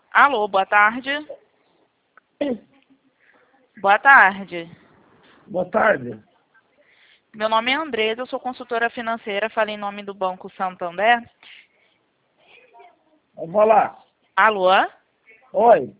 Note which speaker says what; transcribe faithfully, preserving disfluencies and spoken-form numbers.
Speaker 1: Alô, boa tarde. Boa tarde.
Speaker 2: Boa tarde.
Speaker 1: Meu nome é Andresa, eu sou consultora financeira, falei em nome do Banco Santander.
Speaker 2: Vamos falar.
Speaker 1: Alô?
Speaker 2: Oi.